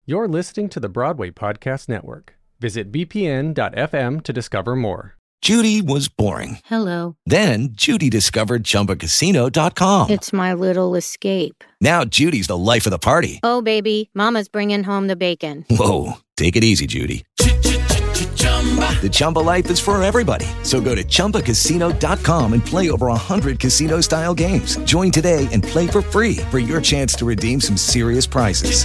You're listening to the Broadway Podcast Network. Visit bpn.fm to discover more. Judy was boring. Hello. Then Judy discovered ChumbaCasino.com. It's my little escape. Now Judy's the life of the party. Oh, baby, mama's bringing home the bacon. Whoa, take it easy, Judy. The Chumba life is for everybody. So go to ChumbaCasino.com and play over 100 casino-style games. Join today and play for free for your chance to redeem some serious prizes.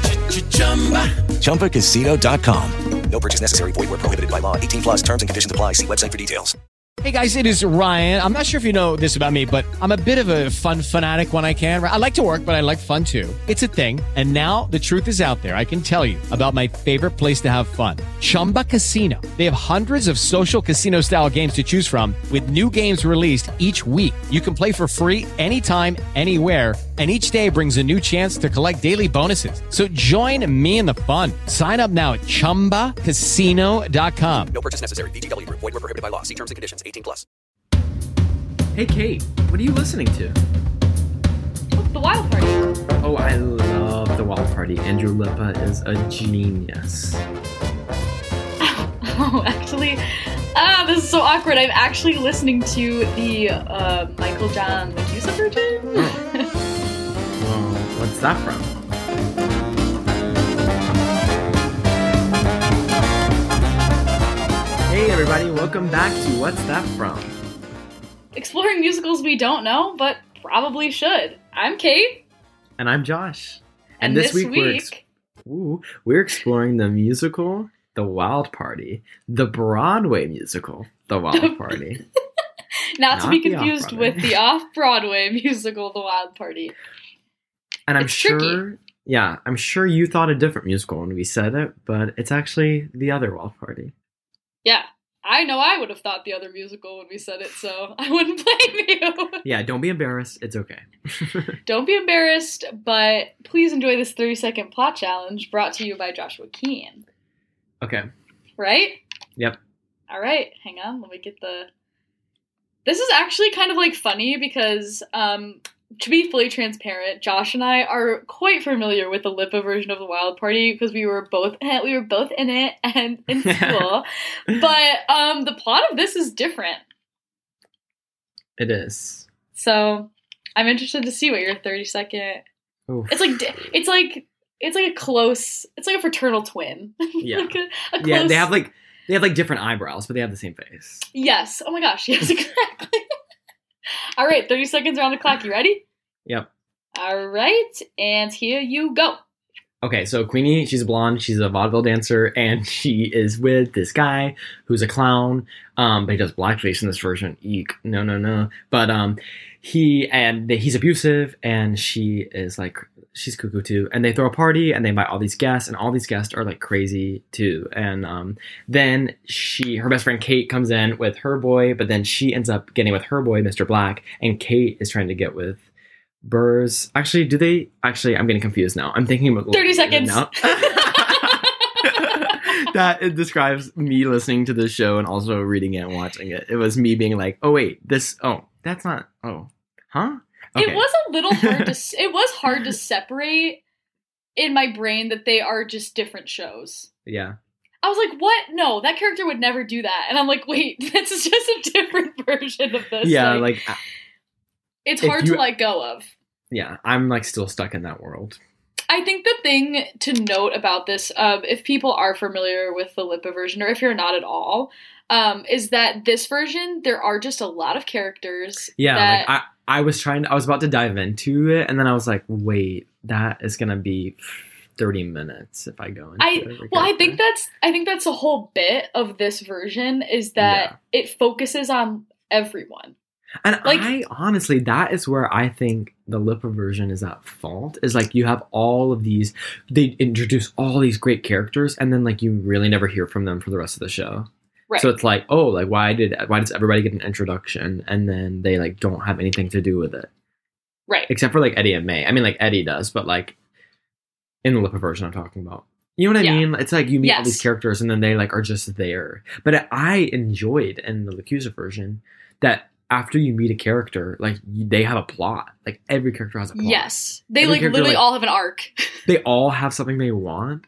ChumbaCasino.com. No purchase necessary. Void where prohibited by law. 18 plus terms and conditions apply. See website for details. Hey guys, it is Ryan. I'm not sure if you know this about me, but I'm a bit of a fun fanatic when I can. I like to work, but I like fun too. It's a thing. And now the truth is out there. I can tell you about my favorite place to have fun. Chumba Casino. They have hundreds of social casino style games to choose from with new games released each week. You can play for free anytime, anywhere. And each day brings a new chance to collect daily bonuses. So join me in the fun. Sign up now at ChumbaCasino.com. No purchase necessary. VGW Group. Void where prohibited by law. See terms and conditions. 18 plus. Hey Kate, what are you listening to? The Wild Party. Oh, I love The Wild Party. Andrew Lippa is a genius. Oh, actually, this is so awkward. I'm actually listening to the Michael John Medusa version. Oh. Well, what's that from? Hey everybody, welcome back to What's That From? Exploring musicals we don't know, but probably should. I'm Kate. And I'm Josh. And this week we're exploring the musical The Wild Party. The Broadway musical The Wild Party. Not to be confused off-Broadway. with the off-Broadway musical The Wild Party. And I'm It's sure, tricky. yeah, I'm sure you thought a different musical when we said it, but it's actually the other Wild Party. Yeah, I know I would have thought the other musical when we said it, so I wouldn't blame you. Yeah, don't be embarrassed. It's okay. Don't be embarrassed, but please enjoy this 30-second plot challenge brought to you by Joshua Keane. Okay. Right? Yep. All right, hang on. Let me get the... This is actually kind of like funny because, to be fully transparent, Josh and I are quite familiar with the Lippa version of The Wild Party because we were both in it and in school. But the plot of this is different. It is. So I'm interested to see what your 30-second. Oof. It's like a close. It's like a fraternal twin. Yeah. Like a close, Yeah, they have different eyebrows, but they have the same face. Yes. Oh my gosh. Yes, exactly. All right. 30 seconds are on the clock. You ready? Yep. All right. And here you go. Okay, so Queenie, she's a blonde, she's a vaudeville dancer, and she is with this guy who's a clown, but he does blackface in this version. Eek. No. But he's abusive, and she is like, she's cuckoo too, and they throw a party, and they invite all these guests, and all these guests are like crazy too, and then her best friend Kate comes in with her boy, but then she ends up getting with her boy, Mr. Black, and Kate is trying to get with Burrs. Actually, I'm getting confused now. I'm thinking about 30 seconds. Now. That it describes me listening to the show and also reading it and watching it. It was me being like, oh wait, that's not, oh, huh? Okay. It was a little hard it was hard to separate in my brain that they are just different shows. Yeah. I was like, what? No, that character would never do that. And I'm like, wait, this is just a different version of this. Yeah, like it's hard to let go of. Yeah, I'm like still stuck in that world. I think the thing to note about this, if people are familiar with the Lippa version, or if you're not at all, is that this version, there are just a lot of characters. Yeah, like I was about to dive into it, and then I was like, wait, that is gonna be 30 minutes if I go into it. I think that's a whole bit of this version is that it focuses on everyone. And I honestly, that is where I think the Lippa version is at fault. Is like you have all of these, they introduce all these great characters, and then like you really never hear from them for the rest of the show. Right. So it's like, oh, like why does everybody get an introduction and then they like don't have anything to do with it? Right. Except for like Eddie and May. I mean, like Eddie does, but like in the Lippa version I'm talking about. You know what I mean? It's like you meet all these characters and then they like are just there. But I enjoyed in the LaCusa version that after you meet a character, like they have a plot. Like every character has a plot. Yes. They like literally all have an arc. They all have something they want.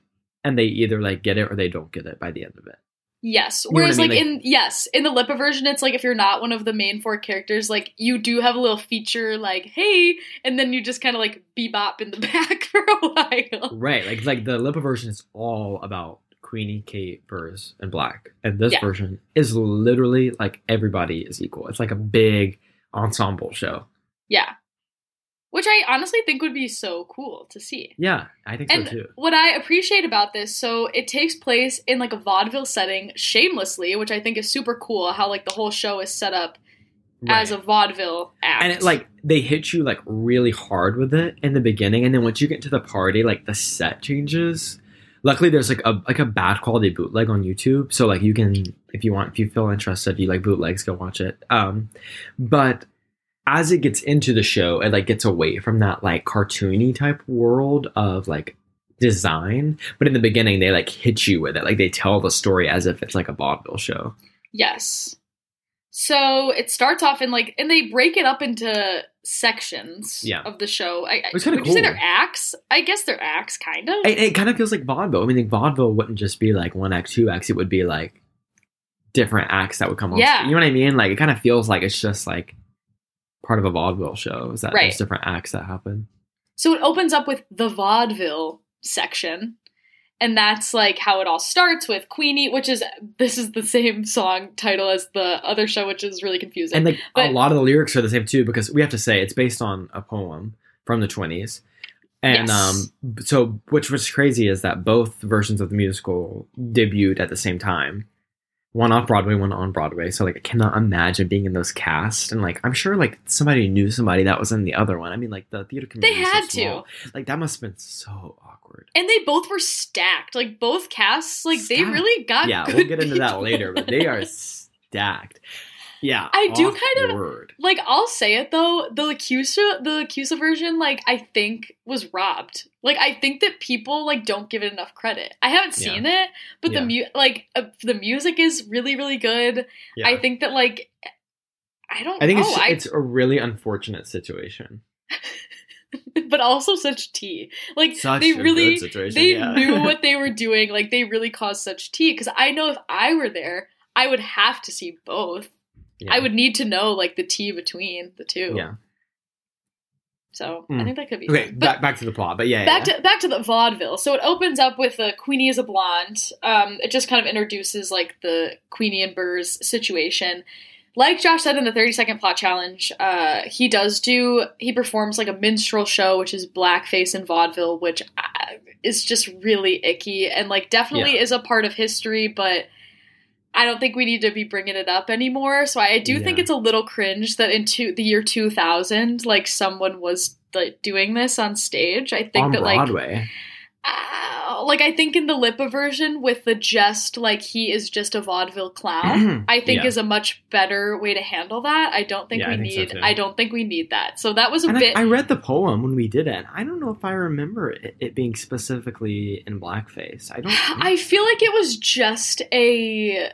and they either like get it or they don't get it by the end of it. Yes. You know Whereas what I mean? in the Lippa version, it's like if you're not one of the main 4 characters, like you do have a little feature like, hey, and then you just kind of like bebop in the back for a while. Right. Like the Lippa version is all about Queenie, Kate, Vers, and Black. And this version is literally like everybody is equal. It's like a big ensemble show. Yeah. Which I honestly think would be so cool to see. Yeah, I think so too. What I appreciate about this, so it takes place in like a vaudeville setting shamelessly, which I think is super cool, how like the whole show is set up as a vaudeville act. And it like they hit you like really hard with it in the beginning, and then once you get to the party, like the set changes. Luckily there's like a bad quality bootleg on YouTube, so like you can, if you feel interested, you like bootlegs, go watch it. But as it gets into the show, it like gets away from that like cartoony type world of like design. But in the beginning, they like hit you with it. Like they tell the story as if it's like a vaudeville show. Yes. So it starts off in like, and they break it up into sections of the show. It's kind of cool. Would you say they're acts? I guess they're acts, kind of. It kind of feels like vaudeville. I mean, like vaudeville wouldn't just be like 1 act, 2 acts. It would be like different acts that would come on. Yeah. You know what I mean? Like it kind of feels like it's just like part of a vaudeville show, is that there's different acts that happen. So it opens up with the vaudeville section, and that's like how it all starts with Queenie, this is the same song title as the other show, which is really confusing. And like a lot of the lyrics are the same too, because we have to say it's based on a poem from the 1920s. And so which was crazy is that both versions of the musical debuted at the same time. One off Broadway, one on Broadway. So like I cannot imagine being in those casts. And like I'm sure like somebody knew somebody that was in the other one. I mean like the theater community. They had so small. Like that must have been so awkward. And they both were stacked. Like both casts, like they really got good we'll get into people. that later, but they are stacked. Yeah. I do kind of like, I'll say it though, the Lacusa version, like I think was robbed. Like I think that people like don't give it enough credit. I haven't seen it, but the music is really, really good. Yeah. I think that like I think it's a really unfortunate situation. But also such tea. Like such they a really good situation, they knew what they were doing. Like they really caused such tea, because I know if I were there, I would have to see both. Yeah. I would need to know like the tea between the two. Yeah. So I think that could be okay. fun. Back to the plot, but back to the vaudeville. So it opens up with Queenie is a blonde. It just kind of introduces like the Queenie and Burrs situation. Like Josh said in the 30-second plot challenge, he performs like a minstrel show, which is blackface and vaudeville, which is just really icky and like definitely is a part of history, but I don't think we need to be bringing it up anymore. So I do think it's a little cringe that in the year 2000, like someone was like doing this on stage. I think on that Broadway. Like I think in the Lippa version with the just like he is just a vaudeville clown, I think is a much better way to handle that. I don't think I don't think we need that. So that was a bit. I read the poem when we did it. I don't know if I remember it being specifically in blackface. I feel like it was just a.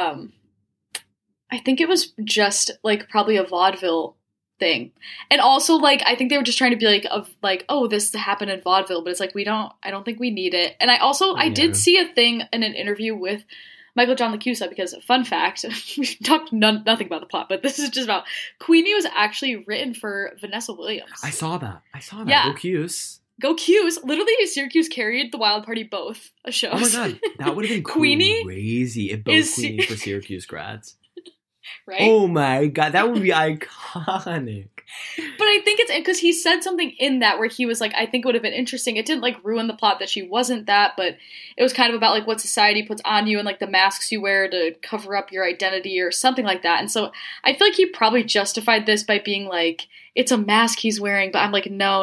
I think it was just like probably a vaudeville thing. And also like I think they were just trying to be like oh, this happened in vaudeville, but it's like I don't think we need it. And I did see a thing in an interview with Michael John LaCusa, because fun fact, we talked nothing about the plot, but this is just about Queenie was actually written for Vanessa Williams. I saw that. Yeah. Go Q's. Literally Syracuse carried the Wild Party both shows. Oh my god, that would have been Queenie crazy if both Queenie for Syracuse grads. Right? Oh my god, that would be iconic. But I think it's because he said something in that where he was like, I think it would have been interesting. It didn't like ruin the plot that she wasn't that, but it was kind of about like what society puts on you and like the masks you wear to cover up your identity or something like that. And so I feel like he probably justified this by being like, it's a mask he's wearing, but I'm like, no.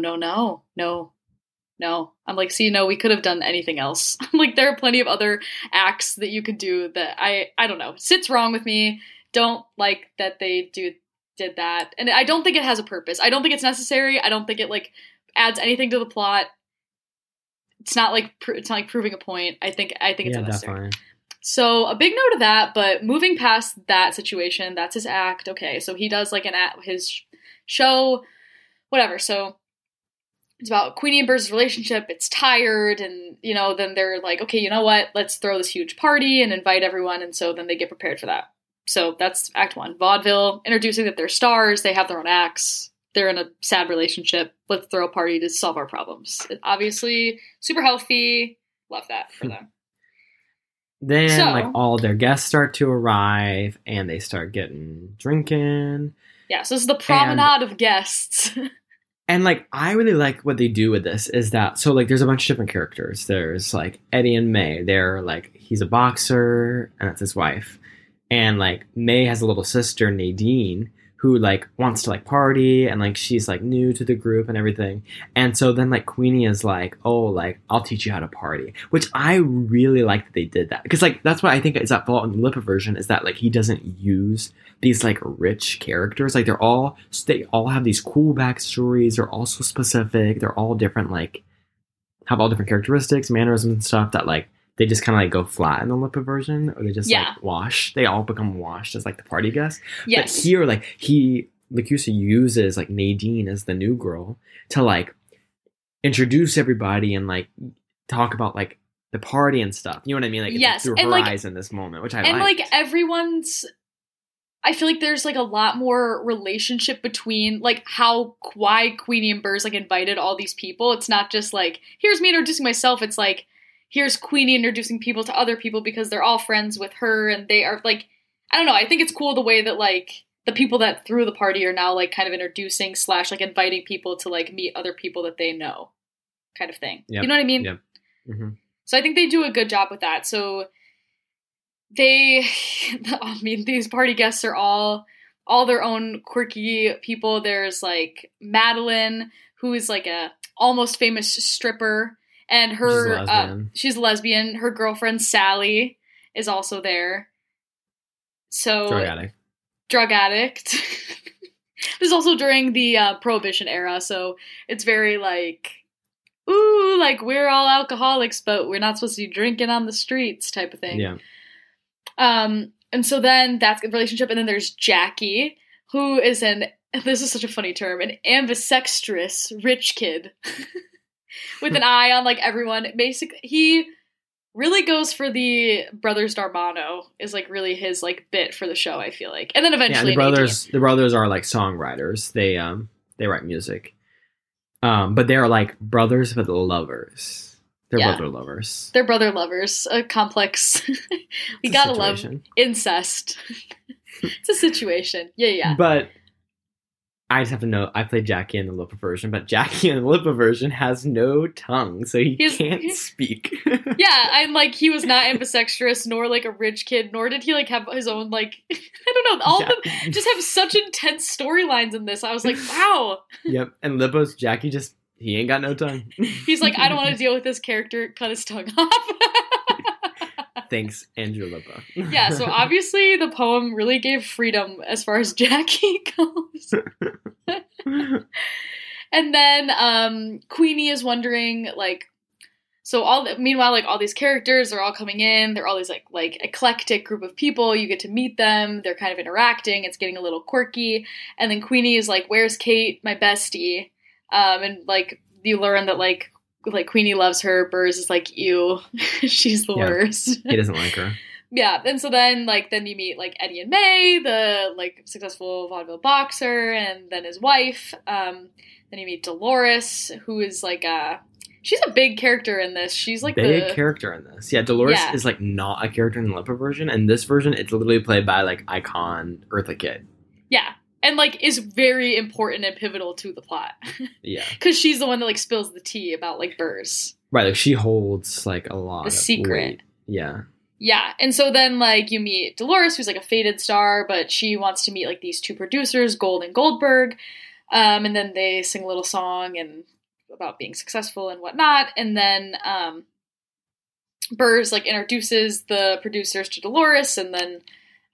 I'm like, see, no, we could have done anything else. Like, there are plenty of other acts that you could do that I don't know, sits wrong with me. Don't like that they did that. And I don't think it has a purpose. I don't think it's necessary. I don't think it like adds anything to the plot. It's not like proving a point. I think it's unnecessary. Definitely. So a big note of that, but moving past that situation, that's his act. Okay. So he does like his show, whatever. So It's about Queenie and Burr's relationship. It's tired, and, you know, then they're like, okay, you know what? Let's throw this huge party and invite everyone, and so then they get prepared for that. So that's Act 1. Vaudeville, introducing that they're stars, they have their own acts, they're in a sad relationship, let's throw a party to solve our problems. Obviously, super healthy, love that for them. Then, So- like, all their guests start to arrive, and they start getting drinking. Yeah, so this is the promenade of guests. And, like, I really like what they do with this is that, so, like, there's a bunch of different characters. There's, like, Eddie and May. They're, like, he's a boxer, and that's his wife. And, like, May has a little sister, Nadine, who, like, wants to, like, party, and, like, she's, like, new to the group and everything. And so then, like, Queenie is like, oh, like, I'll teach you how to party. Which I really like that they did that. Because, like, that's what I think is at fault in the Lipa version, is that, like, he doesn't use these, like, rich characters. Like, they all have these cool backstories. They're all so specific. They're all different, like, have all different characteristics, mannerisms and stuff that, like, they just kind of, like, go flat in the Lipa version, or they just, like, wash. They all become washed as, like, the party guests. Yes. But here, like, Lacusa uses, like, Nadine as the new girl to, like, introduce everybody and, like, talk about, like, the party and stuff. You know what I mean? Like, it's Yes, through and, her like- eyes in this moment, which I And, like. like, everyone's... I feel like there's, like, a lot more relationship between, like, why Queenie and Burr's, like, invited all these people. It's not just, like, here's me introducing myself. It's, like, here's Queenie introducing people to other people because they're all friends with her, and they are, like, I don't know, I think it's cool the way that, like, the people that threw the party are now, like, kind of introducing / like, inviting people to, like, meet other people that they know, kind of thing. Yep. You know what I mean? Yep. Mm-hmm. So I think they do a good job with that. So I mean, these party guests are all their own quirky people. There's, like, Madeline, who is, like, a almost famous stripper, and she's a lesbian. Her girlfriend Sally is also there. So drug addict. This is also during the Prohibition era, so it's very, like, ooh, like, we're all alcoholics, but we're not supposed to be drinking on the streets type of thing. Yeah. And so then that's a relationship, and then there's Jackie, who is this is such a funny term, an ambisextrous rich kid with an eye on, like, everyone. Basically, he really goes for the brothers Darmano is, like, really his, like, bit for the show, I feel like. And then eventually the brothers are, like, songwriters. They write music. But they're, like, brothers but lovers. They're brother lovers. They're brother lovers. A complex. We gotta love incest. It's a situation. Yeah. But I just have to know, I played Jackie in the Lipa version, but Jackie in the Lipa version has no tongue, so he can't speak. Yeah, and, like, he was not ambisextrous, nor, like, a rich kid, nor did he, like, have his own, like, I don't know, all of them just have such intense storylines in this. I was like, wow. Yep, and Lipa's Jackie he ain't got no tongue. He's like, I don't want to deal with this character, cut his tongue off. Thanks, Andrew Lipa. Yeah, so obviously the poem really gave freedom as far as Jackie goes. And then Queenie is wondering, like, so meanwhile, like, all these characters are all coming in. They're all these, like eclectic group of people. You get to meet them. They're kind of interacting. It's getting a little quirky. And then Queenie is like, where's Kate, my bestie? And, like, you learn that, like Queenie loves her. Burrs is like, ew, she's the worst. He doesn't like her. Yeah, and so then you meet, like, Eddie and May, the, like, successful vaudeville boxer, and then his wife. Then you meet Dolores, who is, like, she's a big character in this. She's, like, big character in this. Yeah, Dolores is, like, not a character in the Lipa version, and this version, it's literally played by, like, icon Eartha Kitt. Yeah. And, like, is very important and pivotal to the plot. Yeah. Because she's the one that, like, spills the tea about, like, Burrs. Right, like, she holds, like, a lot the of secret. weight. Yeah. Yeah, and so then, like, you meet Dolores, who's, like, a faded star, but she wants to meet, like, these two producers, Gold and Goldberg, and then they sing a little song and about being successful and whatnot, and then Burrs, like, introduces the producers to Dolores, and then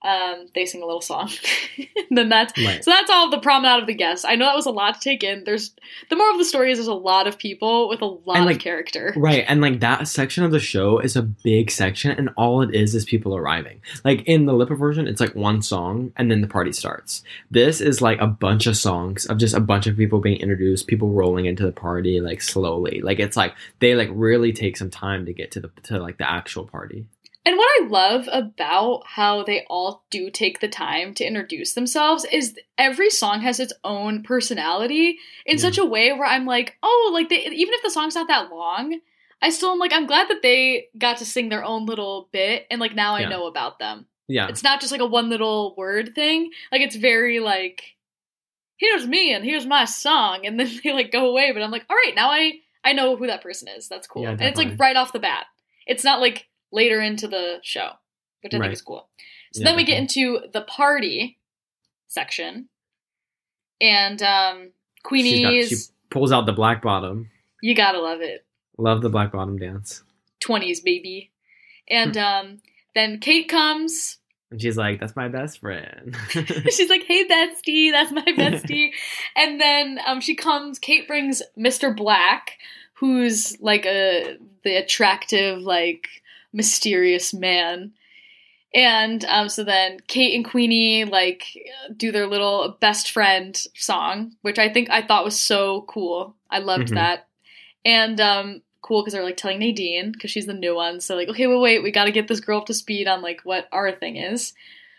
They sing a little song. And then that's Right. so that's all of the promenade of the guests. I know that was a lot to take in. There's the moral of the story is there's a lot of people with a lot And, of like, character. Right, and like that section of the show is a big section, and all it is people arriving. Like in the Lipa version, it's like one song, and then the party starts. This is like a bunch of songs of just a bunch of people being introduced, people rolling into the party like slowly. Like it's like they like really take some time to get to like the actual party. And what I love about how they all do take the time to introduce themselves is every song has its own personality in such a way where I'm like, oh, like even if the song's not that long, I still am like, I'm glad that they got to sing their own little bit and like now I know about them. Yeah. It's not just like a one little word thing. Like it's very like, here's me and here's my song, and then they like go away, but I'm like, all right, now I know who that person is. That's cool. Yeah, and it's like definitely. right off the bat. It's not like later into the show, which I Right. think is cool. So Yeah, then we get into the party section, and Queenie's, she pulls out the black bottom. you gotta love it, Love the black bottom dance. 20s baby, and then Kate comes. And she's like, that's my best friend. She's like, hey bestie, that's my bestie. And then she comes, Kate brings Mr. Black, who's like the attractive, like mysterious man. And so then Kate and Queenie like do their little best friend song, which I thought was so cool. I loved that. And cool because they're like telling Nadine because she's the new one. So like, okay, well, wait, we got to get this girl up to speed on like what our thing is.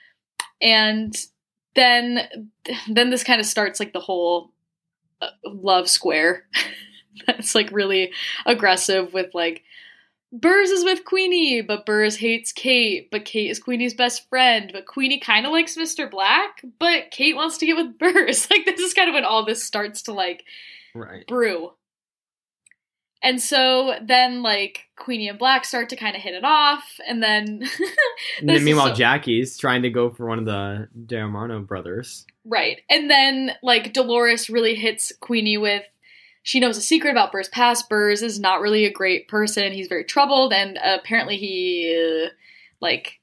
And then this kind of starts like the whole love square. That's like really aggressive with like, Burrs is with Queenie, but Burrs hates Kate, but Kate is Queenie's best friend, but Queenie kind of likes Mr. Black, but Kate wants to get with Burrs. Like, this is kind of when all this starts to, like, Right. brew. And so then, like, Queenie and Black start to kind of hit it off, and then... And then meanwhile, Jackie's trying to go for one of the Diamano brothers. Right. And then, like, Dolores really hits Queenie with, she knows a secret about Burr's past. Burrs is not really a great person. He's very troubled, and apparently he, like,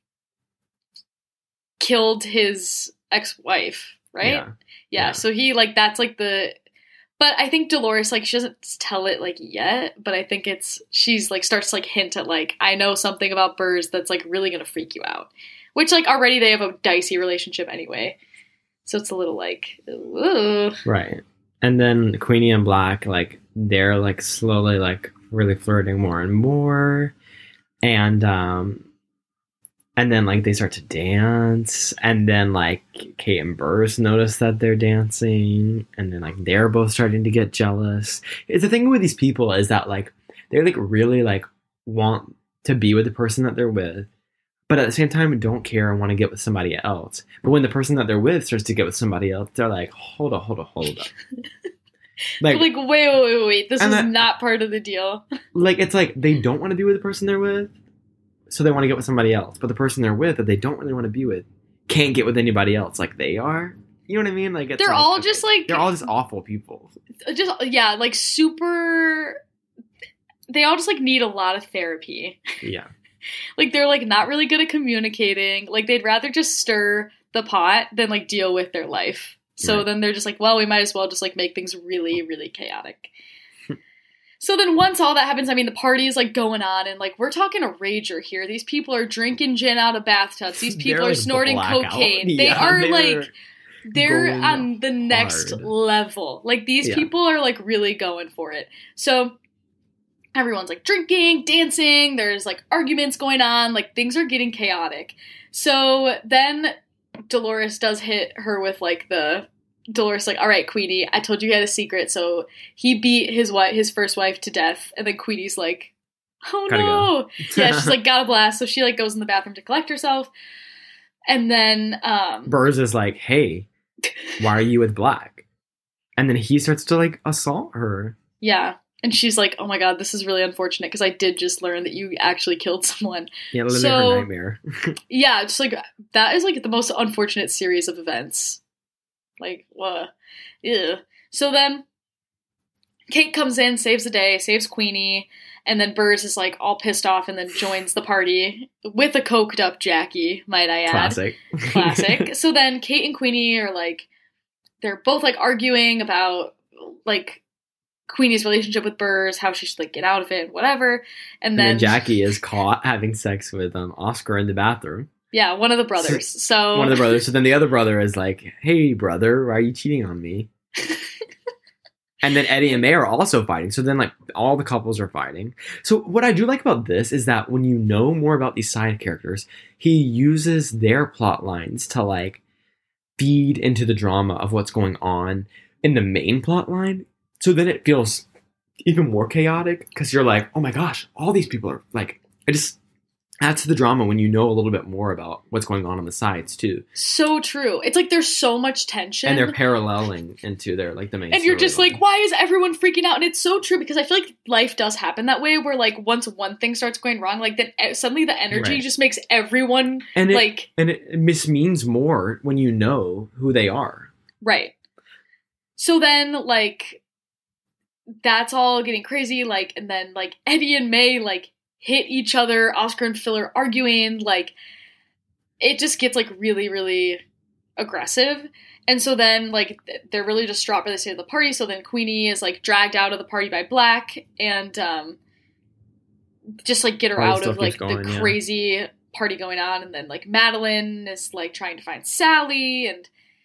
killed his ex-wife, right? Yeah. So he, like, that's, like, the... But I think Dolores, like, she doesn't tell it, like, yet, but I think she's, like, starts to, like, hint at, like, I know something about Burrs that's, like, really gonna freak you out. Which, like, already they have a dicey relationship anyway. So it's a little, like, ooh. Right. And then Queenie and Black, like, they're, like, slowly, like, really flirting more and more. And then, like, they start to dance. And then, like, Kate and Burrs notice that they're dancing. And then, like, they're both starting to get jealous. The thing with these people is that, like, they, like, really, like, want to be with the person that they're with. But at the same time, don't care and want to get with somebody else. But when the person that they're with starts to get with somebody else, they're like, hold up. Like, wait. This is that- not part of the deal. Like, it's like they don't want to be with the person they're with, so they want to get with somebody else. But the person they're with that they don't really want to be with can't get with anybody else like they are. You know what I mean? Like, it's They're like, all okay, just, like... they're all just awful people. Yeah, like, super... They all just, like, need a lot of therapy. Yeah. Like, they're, like, not really good at communicating. Like, they'd rather just stir the pot than, like, deal with their life. So Right. then they're just like, well, we might as well just, like, make things really, really chaotic. So then once all that happens, I mean, the party is, like, going on, and, like, we're talking a rager here. These people are drinking gin out of bathtubs. These people They're, are like, snorting blackout. cocaine. Yeah, They are, they're like... They're going on the next hard. level. Like, these Yeah. people are, like, really going for it. So... Everyone's, like, drinking, dancing, there's, like, arguments going on, like, things are getting chaotic. So then Dolores does hit her with, like, Dolores, like, all right, Queenie, I told you he had a secret, so he beat his first wife to death, and then Queenie's like, oh Gotta no! go. Yeah, she's like, got a blast, so she, like, goes in the bathroom to collect herself, and then, Burrs is like, hey, why are you with Black? And then he starts to, like, assault her. yeah. And she's like, oh my god, this is really unfortunate because I did just learn that you actually killed someone. Yeah, living So- her nightmare. Yeah, just like, that is like the most unfortunate series of events. Like, what? Ew. So then, Kate comes in, saves the day, saves Queenie, and then Burrs is like all pissed off and then joins the party with a coked up Jackie, might I add. Classic. So then Kate and Queenie are like, they're both like arguing about like Queenie's relationship with Burrs, how she should like get out of it, whatever. And then Jackie is caught having sex with Oscar in the bathroom. Yeah, one of the brothers. So one of the brothers. So then the other brother is like, "Hey, brother, why are you cheating on me?" And then Eddie and May are also fighting. So then, like, all the couples are fighting. So what I do like about this is that when you know more about these side characters, he uses their plot lines to, like, feed into the drama of what's going on in the main plot line. So then it feels even more chaotic because you're like, oh my gosh, all these people are, like, it just adds to the drama when you know a little bit more about what's going on the sides too. So true. It's like there's so much tension. And they're paralleling into their like the main and you're just like, why is everyone freaking out? And it's so true because I feel like life does happen that way where like once one thing starts going wrong, like then suddenly the energy just makes everyone and like... And it mismeans more when you know who they are. Right. So then like that's all getting crazy, like, and then like Eddie and May like hit each other, Oscar and Phil are arguing, like, it just gets, like, really, really aggressive. And so then, like, they're really distraught by the state of the party, so then Queenie is, like, dragged out of the party by Black, and, just, like, get her out of, like, the crazy party going on, and then, like, Madeline is, like, trying to find Sally, and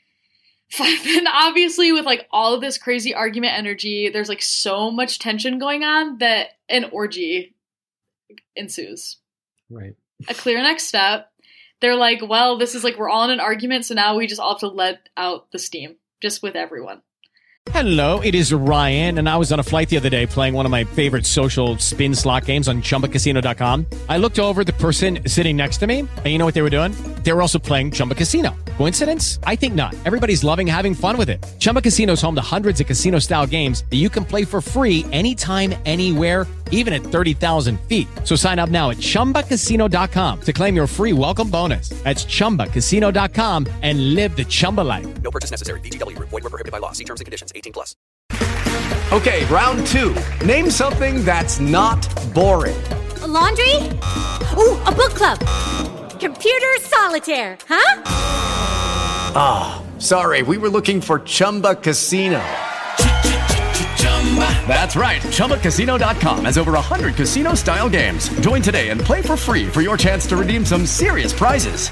then obviously with, like, all of this crazy argument energy, there's, like, so much tension going on that an orgy ensues. Right. A clear next step. They're like, well, this is like, we're all in an argument, so now we just all have to let out the steam, just with everyone. Hello, it is Ryan, and I was on a flight the other day playing one of my favorite social spin slot games on ChumbaCasino.com. I looked over at the person sitting next to me, and you know what they were doing? They were also playing Chumba Casino. Coincidence? I think not. Everybody's loving having fun with it. Chumba Casino is home to hundreds of casino-style games that you can play for free anytime, anywhere, even at 30,000 feet. So sign up now at ChumbaCasino.com to claim your free welcome bonus. That's ChumbaCasino.com and live the Chumba life. No purchase necessary. VGW. Void where prohibited by law. See terms and conditions. 18+. Okay, round two. Name something that's not boring. A laundry? Ooh, a book club. Computer solitaire, huh? Ah, sorry, we were looking for Chumba Casino. That's right, ChumbaCasino.com has over 100 casino-style games. Join today and play for free for your chance to redeem some serious prizes.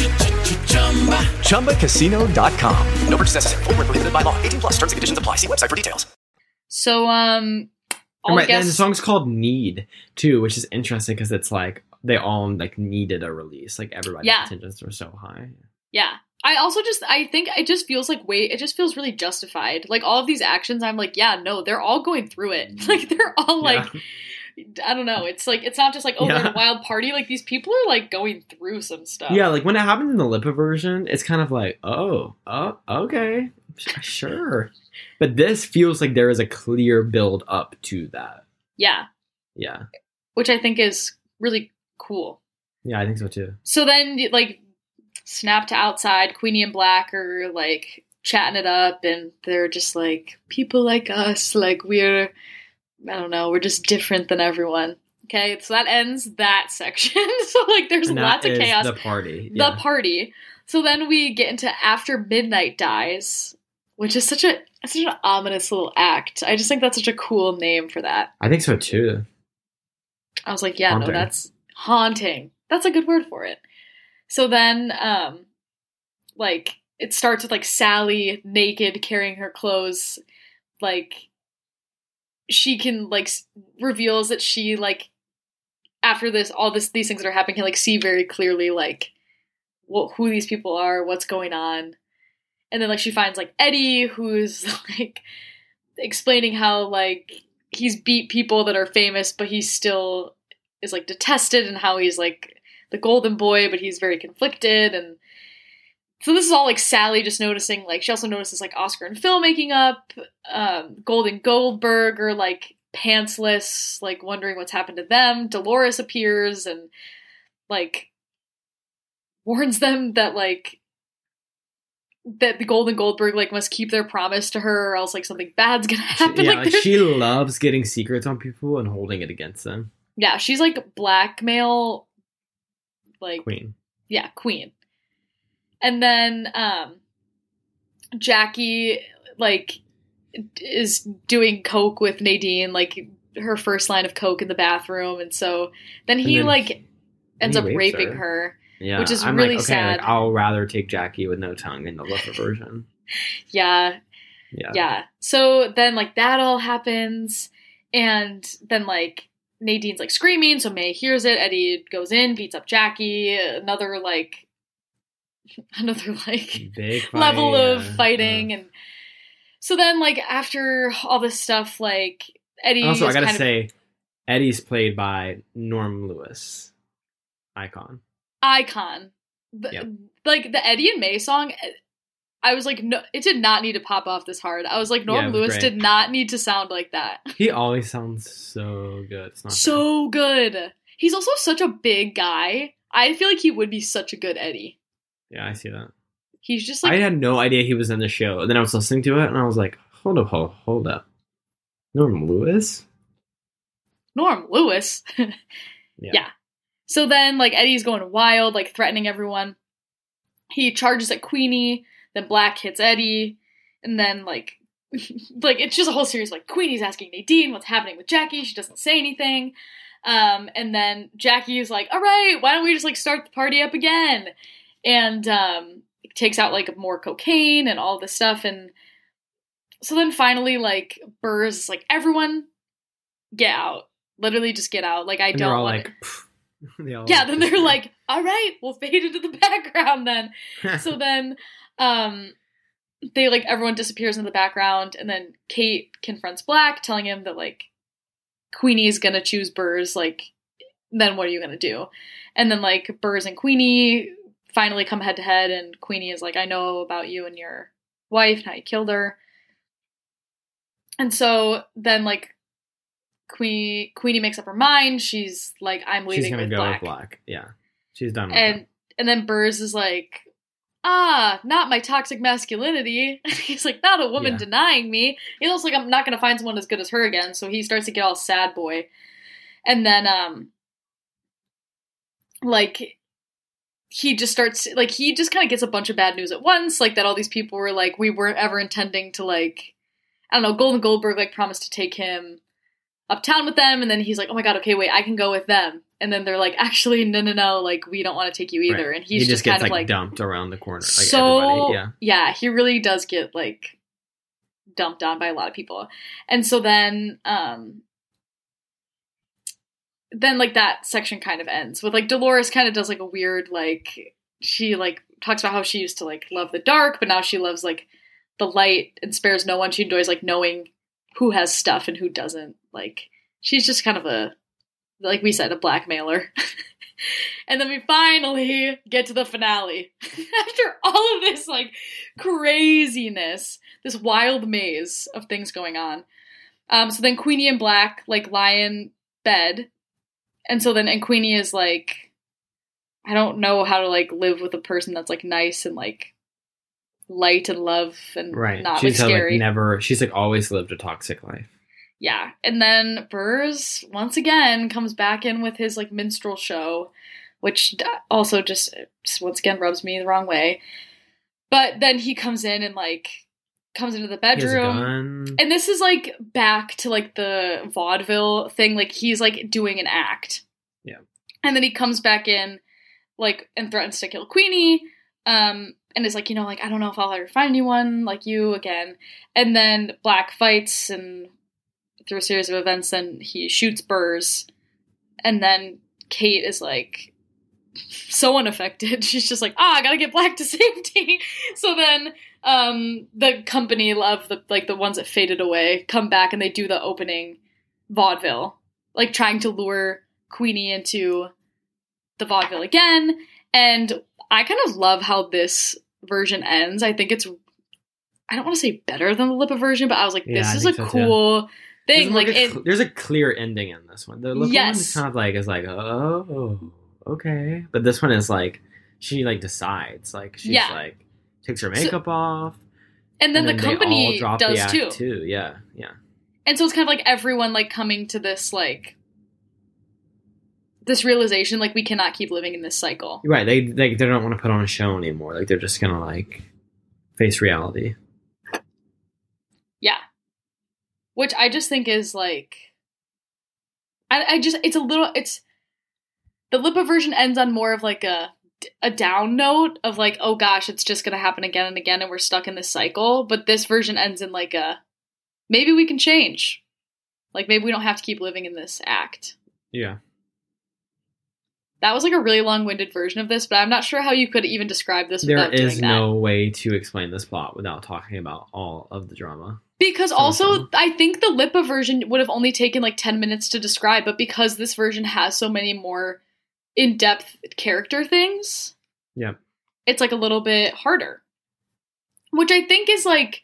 ChumbaCasino.com. No purchase necessary. Void where prohibited by law. 18+. Terms and conditions apply. See website for details. So, and the song's called Need, too, which is interesting because it's like, they all, like, needed a release. Like, everybody's intentions were so high. Yeah. I think it just feels like, it just feels really justified. Like, all of these actions, I'm like, yeah, no, they're all going through it. Like, they're all, like, I don't know. It's like, it's not just like, oh, they're in a wild party. Like, these people are, like, going through some stuff. Yeah, like, when it happens in the Lipa version, it's kind of like, oh, okay, sure. But this feels like there is a clear build up to that. Yeah. Yeah. Which I think is really cool. Yeah, I think so, too. So then, like, snap to outside, Queenie and Black are, like, chatting it up, and they're just like, people like us, like, we're just different than everyone. Okay, so that ends that section. So, like, there's lots of chaos. The party. The party. So then we get into After Midnight Dies, which is such an ominous little act. I just think that's such a cool name for that. I think so, too. I was like, yeah, haunting. No, that's haunting. That's a good word for it. So then, like, it starts with, like, Sally naked carrying her clothes. Like, she can, like, reveals that she, like, after these things that are happening, can, like, see very clearly, like, who these people are, what's going on. And then, like, she finds, like, Eddie, who's, like, explaining how, like, he's beat people that are famous, but he still is, like, detested, and how he's, like, the golden boy, but he's very conflicted. And so this is all, like, Sally just noticing, like, she also notices, like, Oscar and Phil making up, Golden Goldberg are, like, pantsless, like, wondering what's happened to them. Dolores appears and, like, warns them that, like, that the Golden Goldberg like must keep their promise to her, or else like something bad's gonna happen. Yeah, like like she loves getting secrets on people and holding it against them. Yeah, she's like blackmail, like Queen. Yeah, queen. And then Jackie like is doing coke with Nadine, like her first line of coke in the bathroom, and so then he like ends up raping her. Yeah, which is I'm really like, okay, sad. like, I'll rather take Jackie with no tongue in the Lipper version. Yeah. So then like that all happens, and then like Nadine's like screaming, so May hears it. Eddie goes in, beats up Jackie. Another big fight, level of fighting, and so then like after all this stuff, like Eddie. Also, I gotta say, Eddie's played by Norm Lewis, icon. Like the Eddie and May song, I was like, no, it did not need to pop off this hard. I was like, Norm Lewis great. did not need to sound like that. He always sounds so good. It's not so good. He's also such a big guy. I feel like he would be such a good Eddie. Yeah, I see that. He's just like, I had no idea he was in the show. And then I was listening to it and I was like, hold up. Norm Lewis? Norm Lewis? Yeah. So then, like, Eddie's going wild, like, threatening everyone. He charges at Queenie, then Black hits Eddie, and then, like, it's just a whole series, like, Queenie's asking Nadine what's happening with Jackie, she doesn't say anything, and then Jackie is like, all right, why don't we just, like, start the party up again? And, takes out, like, more cocaine and all this stuff, and so then finally, like, Burr's is like, everyone, get out. Literally just get out. Like, I and don't want then they're like, all right, we'll fade into the background then. So then they like everyone disappears in the background, and then Kate confronts Black, telling him that like Queenie's gonna choose Burrs, like then what are you gonna do? And then like Burrs and Queenie finally come head to head, and Queenie is like, I know about you and your wife and how you killed her. And so then like Queenie makes up her mind. She's like, I'm leaving with Black. With Black. Yeah. She's done with it. And then Burrs is like, not my toxic masculinity. He's like, not a woman denying me. He's also like, I'm not going to find someone as good as her again. So he starts to get all sad boy. And then, like, he just kind of gets a bunch of bad news at once. Like, that all these people were like, we weren't ever intending to, like, I don't know, Golden Goldberg, like, promised to take him uptown with them, and then he's like, oh my god, okay, wait, I can go with them. And then they're like, actually, no, like, we don't want to take you either. Right. And he just gets kind of like dumped around the corner. Like so everybody. Yeah, he really does get like dumped on by a lot of people. And so then like that section kind of ends with like Dolores kind of does like a weird, like, she like talks about how she used to like love the dark, but now she loves like the light and spares no one. She enjoys like knowing who has stuff and who doesn't. Like, she's just kind of a, like we said, a blackmailer. And then we finally get to the finale. After all of this, like, craziness, this wild maze of things going on. So then Queenie and Black, like, lie in bed. And so then, and Queenie is like, I don't know how to, like, live with a person that's, like, nice and, like, light and love and not like scary. She's like always lived a toxic life. Yeah. And then Burrs once again comes back in with his like minstrel show, which also just once again rubs me the wrong way. But then he comes in and like comes into the bedroom, and this is like back to like the vaudeville thing. Like he's like doing an act. Yeah. And then he comes back in like and threatens to kill Queenie. And is like, you know, like, I don't know if I'll ever find anyone like you again. And then Black fights, and through a series of events, then he shoots Burrs. And then Kate is like so unaffected. She's just like, I gotta get Black to safety. So then the company of the ones that faded away come back, and they do the opening vaudeville, like trying to lure Queenie into the vaudeville again. And I kind of love how this version ends. I think it's, I don't want to say better than the Lippa version, but I was like, this is a cool thing. There's a clear ending in this one. The Lippa one is kind of like, oh, okay. But this one is like, she like decides, like, she's like, takes her makeup off. And then the they company all drop does the act too. Yeah. And so it's kind of like everyone like coming to this like this realization like we cannot keep living in this cycle. Right. They don't want to put on a show anymore. Like they're just gonna like face reality. Yeah. Which I just think is like it's the Lipa version ends on more of like a down note of like, oh gosh, it's just gonna happen again and again and we're stuck in this cycle. But this version ends in like a maybe we can change. Like maybe we don't have to keep living in this act. Yeah. That was like a really long-winded version of this, but I'm not sure how you could even describe this without doing that. There is no way to explain this plot without talking about all of the drama. Because also, I think the Lipa version would have only taken like 10 minutes to describe, but because this version has so many more in-depth character things, it's like a little bit harder. Which I think is like,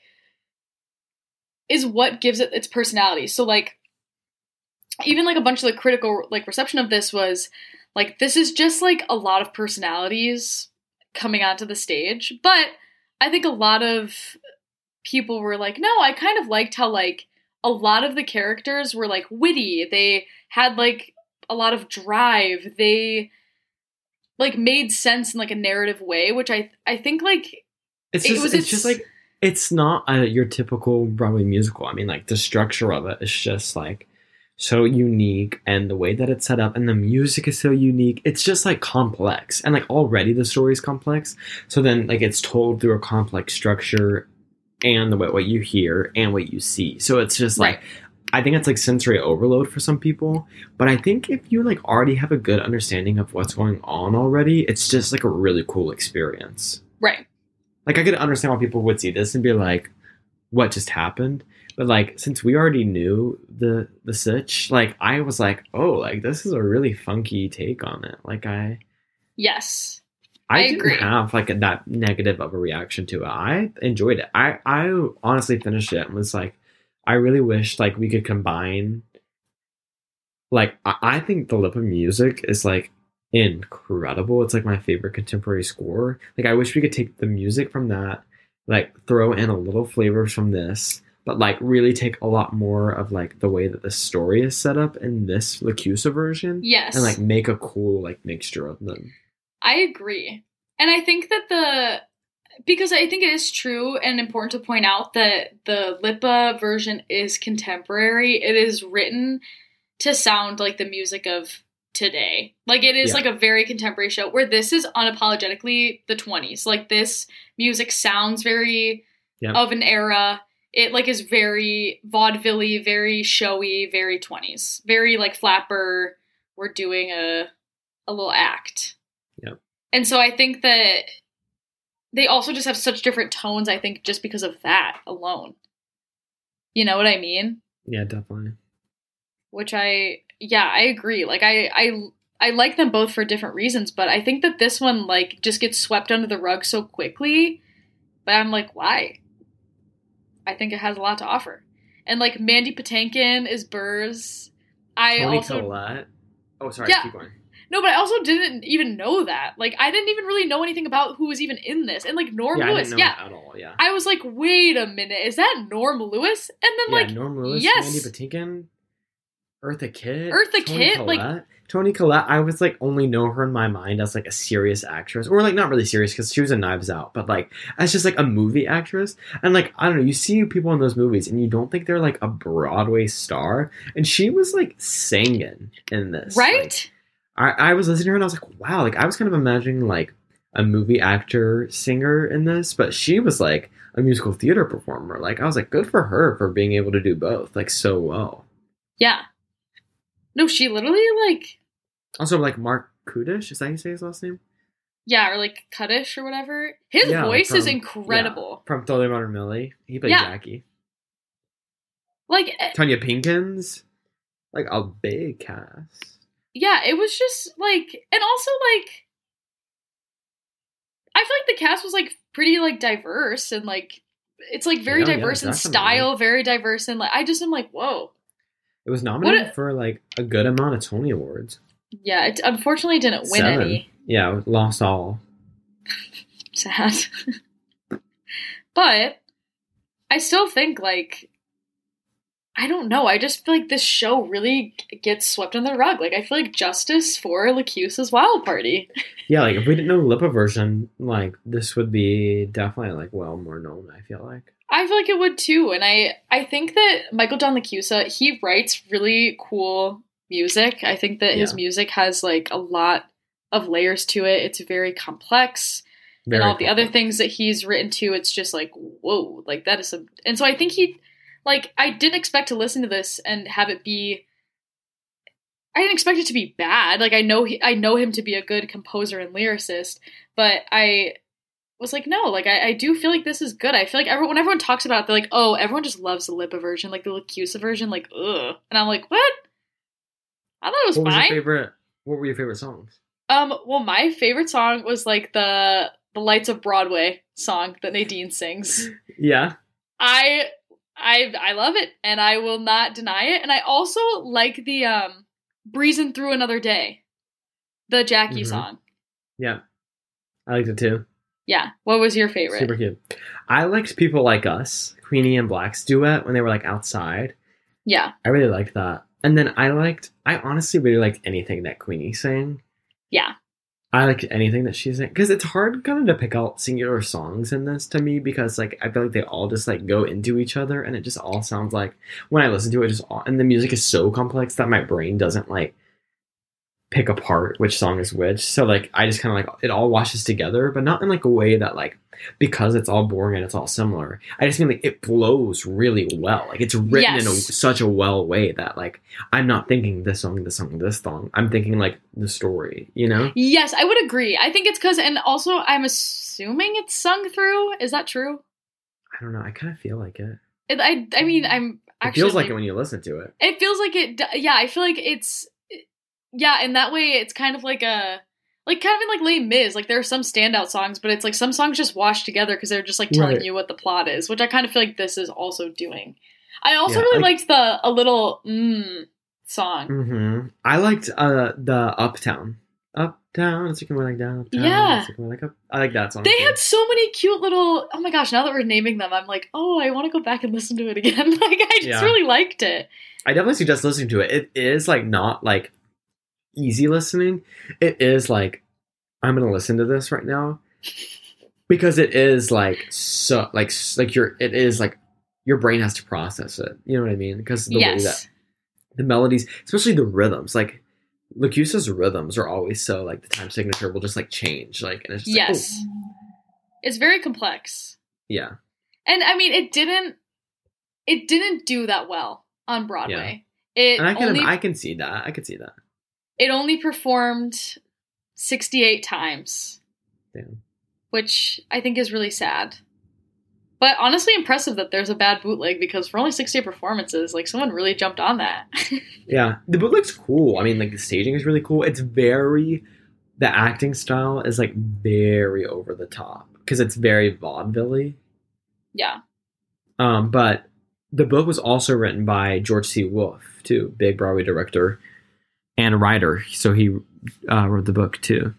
is what gives it its personality. So like, even like a bunch of the critical like reception of this was like, this is just like a lot of personalities coming onto the stage. But I think a lot of people were like, no, I kind of liked how like a lot of the characters were like witty. They had like a lot of drive. They like made sense in like a narrative way, which I think like it's just like, it's not your typical Broadway musical. I mean, like the structure of it is just like so unique, and the way that it's set up and the music is so unique. It's just like complex, and like already the story is complex. So then like it's told through a complex structure and the way what you hear and what you see. So it's just like, I think it's like sensory overload for some people, but I think if you like already have a good understanding of what's going on already, it's just like a really cool experience. Right. Like I could understand why people would see this and be like, what just happened? But like, since we already knew the sitch, like I was like, oh, like this is a really funky take on it. Like yes, I agree. didn't have like that negative of a reaction to it. I enjoyed it. I honestly finished it and was like, I really wish like we could combine. Like I think the Lipa music is like incredible. It's like my favorite contemporary score. Like I wish we could take the music from that, like throw in a little flavors from this, but like really take a lot more of like the way that the story is set up in this Lacusa version. Yes. And like make a cool like mixture of them. I agree. And I think that because I think it is true and important to point out that the Lipa version is contemporary. It is written to sound like the music of today. Like it is like a very contemporary show, where this is unapologetically the 20s. Like this music sounds very of an era. It like is very vaudeville-y, very showy, very 20s. Very like flapper, we're doing a little act. Yep. And so I think that they also just have such different tones, I think, just because of that alone. You know what I mean? Yeah, definitely. Which I agree. Like I like them both for different reasons, but I think that this one like just gets swept under the rug so quickly. But I'm like, why? I think it has a lot to offer. And like Mandy Patinkin is Burrs. Toni Collette. Oh, sorry, keep going. No, but I also didn't even know that. Like, I didn't even really know anything about who was even in this. And, like, Norm Lewis, I didn't know at all, yeah. I was like, wait a minute, is that Norm Lewis? And then, like, Norm Lewis, yes. Mandy Patinkin, Eartha Kitt. Toni Collette. Like, Toni Collette, I was, like, only know her in my mind as, like, a serious actress. Or, like, not really serious, because she was in Knives Out. But, like, as just, like, a movie actress. And, like, I don't know, you see people in those movies, and you don't think they're, like, a Broadway star. And she was, like, singing in this. Right? Like, I was listening to her and I was like, wow, like I was kind of imagining like a movie actor singer in this, but she was like a musical theater performer. Like I was like, good for her for being able to do both like so well. Yeah. No, she literally like. Also like Mark Kudish, is that how you say his last name? Yeah, or like Kudish or whatever. His voice is incredible. Yeah, from Totally Modern Millie. He played Jackie. Like Tanya Pinkins. Like a big cast. Yeah, it was just, like, and also, like, I feel like the cast was, like, pretty, like, diverse, and, like, it's, like, very diverse in style, very diverse, and, like, I just am like, whoa. It was nominated for, like, a good amount of Tony Awards. Yeah, it unfortunately didn't win 7. any. Yeah, lost all. Sad. But I still think, like, I don't know. I just feel like this show really gets swept under the rug. Like, I feel like justice for Lacusa's Wild Party. Yeah, like, if we didn't know Lipa version, like, this would be definitely, like, well more known, I feel like. I feel like it would too. And I think that Michael John Lacusa, he writes really cool music. I think that his music has, like, a lot of layers to it. It's very complex. And all the other things that he's written to, it's just like, whoa, like, that is some... And so I think like, I didn't expect to listen to this and have it be... I didn't expect it to be bad. Like, I know him to be a good composer and lyricist, but I was like, no, like, I do feel like this is good. I feel like when everyone talks about it, they're like, oh, everyone just loves the Lipa version, like the Lacusa version, like, ugh. And I'm like, what? I thought it was fine. What were your favorite songs? Well, my favorite song was, like, the Lights of Broadway song that Nadine sings. Yeah. I love it, and I will not deny it. And I also like the Breezing Through Another Day, the Jackie song. Yeah. I liked it too. Yeah. What was your favorite? Super cute. I liked People Like Us, Queenie and Black's duet when they were, like, outside. Yeah. I really liked that. And then I honestly really liked anything that Queenie sang. Yeah. I like anything that she's in, because it's hard kind of to pick out singular songs in this to me, because, like, I feel like they all just, like, go into each other, and it just all sounds like, when I listen to it, and the music is so complex that my brain doesn't, like, pick apart which song is which. So, like, I just kind of, like, it all washes together, but not in, like, a way that, like, because it's all boring and it's all similar. I just mean, like, it flows really well. Like, it's written in such a well way that, like, I'm not thinking this song, this song, this song. I'm thinking, like, the story, you know? Yes, I would agree. I think it's because, and also I'm assuming it's sung through. Is that true? I don't know. I kind of feel like it. I mean, I'm actually... It feels like it when you listen to it. It feels like it, yeah, I feel like it's... Yeah, in that way, it's kind of like a... Like, kind of in, like, Les Mis, like, there are some standout songs, but it's, like, some songs just wash together because they're just, like, telling you what the plot is, which I kind of feel like this is also doing. I also really liked A Little song. Mm-hmm. I liked the Uptown. Uptown, it's looking more like down, uptown. Yeah. It's looking more like up. I like that song. They had so many cute little... Oh my gosh, now that we're naming them, I'm like, oh, I want to go back and listen to it again. Like, I just really liked it. I definitely suggest listening to it. It is, like, not, like, easy listening. It is, like, I'm gonna listen to this right now, because it is, like, so, like it is, like, your brain has to process it, you know what I mean? Because the way that the melodies, especially the rhythms, like, Lacusa's rhythms are always so, like, the time signature will just, like, change, like, and it's just like, oh. It's very complex. Yeah. And I mean, it didn't do that well on Broadway. Yeah. I can see that. I could see that. It only performed 68 times. Damn. Which I think is really sad. But honestly impressive that there's a bad bootleg, because for only 68 performances, like, someone really jumped on that. Yeah. The bootleg's cool. I mean, like, the staging is really cool. It's very... The acting style is, like, very over the top, because it's very vaudeville-y. Yeah. But the book was also written by George C. Wolfe, too. Big Broadway director and writer. So he wrote the book, too.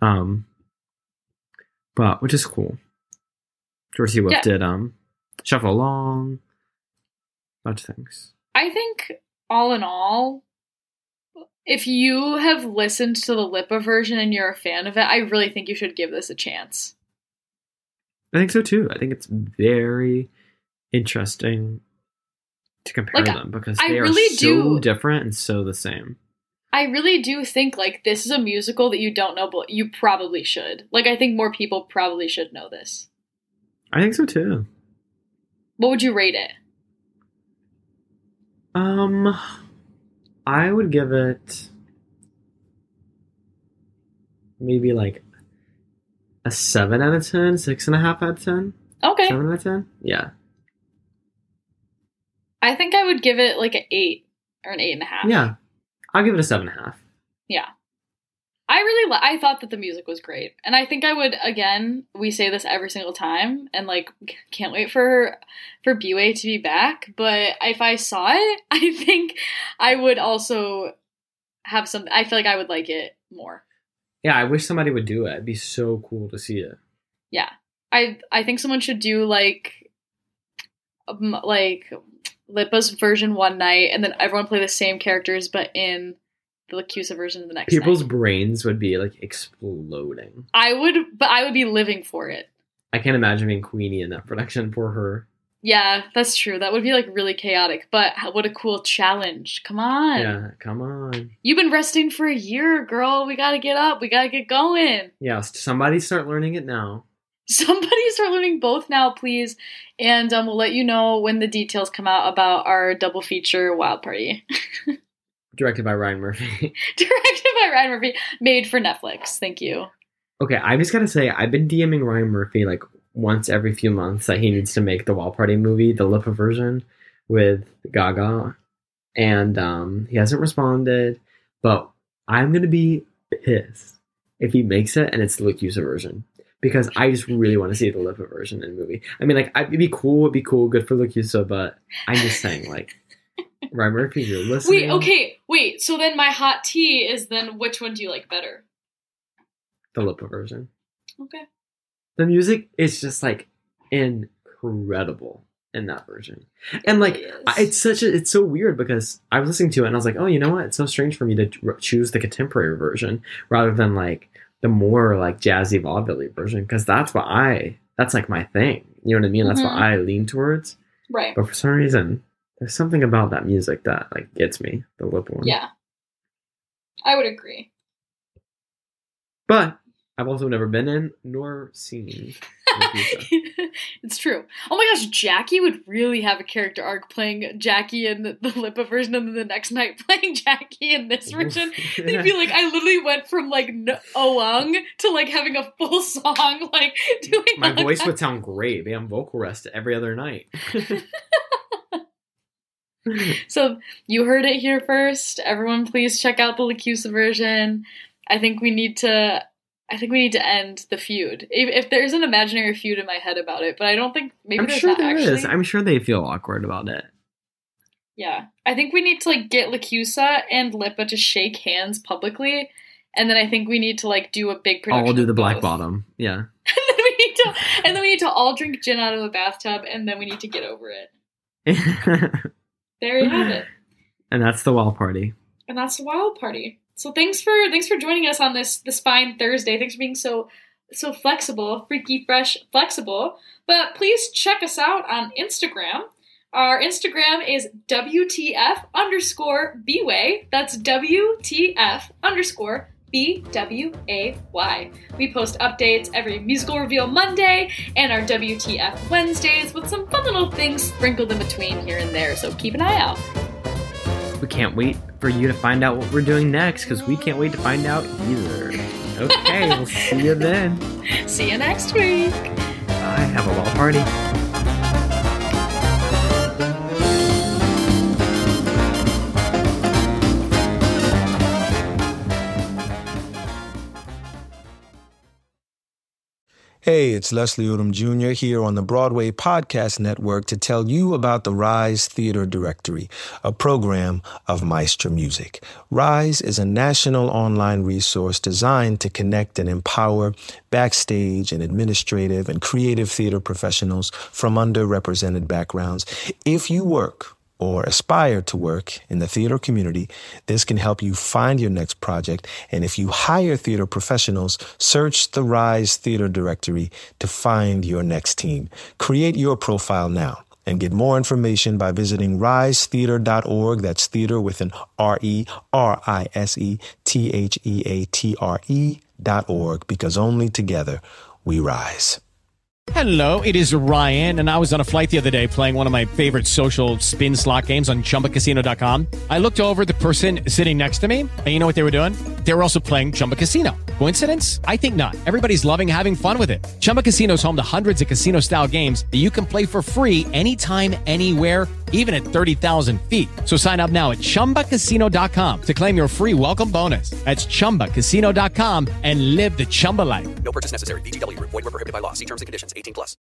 But, which is cool. George C. Wolfe did Shuffle Along, a bunch of things. I think, all in all, if you have listened to the Lipa version and you're a fan of it, I really think you should give this a chance. I think so, too. I think it's very interesting to compare them, because they are so different and so the same. I really do think, like, this is a musical that you don't know, but you probably should. Like, I think more people probably should know this. I think so, too. What would you rate it? I would give it maybe, like, a 7 out of 10, 6.5 out of 10. Okay. 7 out of 10? Yeah. I think I would give it, like, an 8 or an 8.5. Yeah. I'll give it a 7.5. Yeah. I thought that the music was great. And I think I would, again, we say this every single time, and, like, can't wait for B-Way to be back. But if I saw it, I think I would also have I feel like I would like it more. Yeah, I wish somebody would do it. It'd be so cool to see it. Yeah. I think someone should do like Lippa's version one night, and then everyone play the same characters, but in the LaChiusa version the next People's night. brains would be like exploding. I would be living for it. I can't imagine being Queenie in that production for her. Yeah, that's true. That would be like really chaotic, but what a cool challenge. Come on. Yeah, come on. You've been resting for a year, girl. We gotta get up. We gotta get going. Yeah, somebody start learning it now. Somebody start learning both now, please. And we'll let you know when the details come out about our double feature Wild Party. Directed by Ryan Murphy. Directed by Ryan Murphy. Made for Netflix. Thank you. Okay, I just gotta say, I've been DMing Ryan Murphy like once every few months that he needs to make the Wild Party movie, the Lippa version, with Gaga. And he hasn't responded. But I'm gonna be pissed if he makes it and it's the LaChiusa version. Because I just really want to see the Lippa version in the movie. I mean, like, it'd be cool, good for LaChiusa, but I'm just saying, like, Ryan Murphy, you're listening. Wait, so then my hot tea is then which one do you like better? The Lippa version. Okay. The music is just, like, incredible in that version. And, like, it's so weird because I was listening to it and I was like, oh, you know what? It's so strange for me to choose the contemporary version rather than, like, the more like jazzy vaudeville version, because that's like my thing. You know what I mean? That's what I lean towards. Right. But for some reason, there's something about that music that like gets me, the Lippa one. Yeah. I would agree. But I've also never been in nor seen. It's true. Oh my gosh, Jackie would really have a character arc playing Jackie in the Lippa version, and then the next night playing Jackie in this version. They'd be like, I literally went from like Oung to like having a full song, like doing. My voice would sound great. Be on vocal rest every other night. So you heard it here first. Everyone, please check out the LaChiusa version. I think we need to end the feud. If there's an imaginary feud in my head about it, but I don't think I'm sure there is. I'm sure they feel awkward about it. Yeah, I think we need to like get LaChiusa and Lippa to shake hands publicly, and then I think we need to like do a big production. All do the of Black both. Bottom, yeah. and then we need to all drink gin out of a bathtub, and then we need to get over it. There you have it. And that's the Wild Party. And that's the Wild Party. So thanks for joining us on this fine Thursday. Thanks for being so flexible, freaky, fresh, flexible. But please check us out on Instagram. Our Instagram is WTF_BWay. That's WTF_BWAY. We post updates every musical reveal Monday and our WTF Wednesdays with some fun little things sprinkled in between here and there. So keep an eye out. We can't wait for you to find out what we're doing next, because we can't wait to find out either. Okay, we'll see you then. See you next week. Bye, have a Wild Party. Hey, it's Leslie Odom Jr. here on the Broadway Podcast Network to tell you about the Rise Theater Directory, a program of Maestro Music. Rise is a national online resource designed to connect and empower backstage and administrative and creative theater professionals from underrepresented backgrounds. If you work or aspire to work in the theater community, this can help you find your next project. And if you hire theater professionals, search the Rise Theater Directory to find your next team. Create your profile now and get more information by visiting risetheater.org. That's theater with an RERISETHEATRE.org, because only together we rise. Hello, it is Ryan, and I was on a flight the other day playing one of my favorite social spin slot games on ChumbaCasino.com. I looked over at the person sitting next to me, and you know what they were doing? They were also playing Chumba Casino. Coincidence? I think not. Everybody's loving having fun with it. Chumba Casino is home to hundreds of casino-style games that you can play for free anytime, anywhere, even at 30,000 feet. So sign up now at ChumbaCasino.com to claim your free welcome bonus. That's ChumbaCasino.com and live the Chumba life. No purchase necessary. VGW. Void where prohibited by law. See terms and conditions. 18+.